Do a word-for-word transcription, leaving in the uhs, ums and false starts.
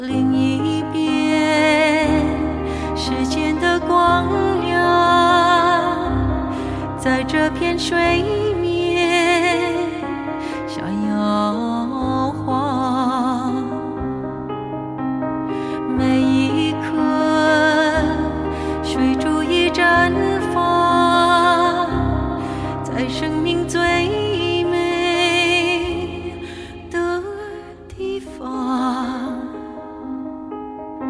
另一边，时间的光亮，在这片水面下摇晃。每一刻，水珠已绽放，在生命最